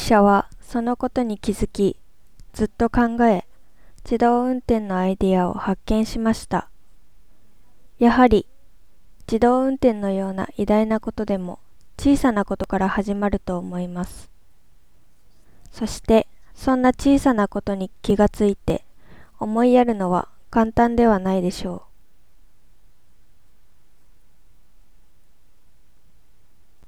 者はそのことに気づき、ずっと考え、自動運転のアイデアを発見しました。やはり、自動運転のような偉大なことでも小さなことから始まると思います。そして、そんな小さなことに気がついて、思いやるのは簡単ではないでしょう。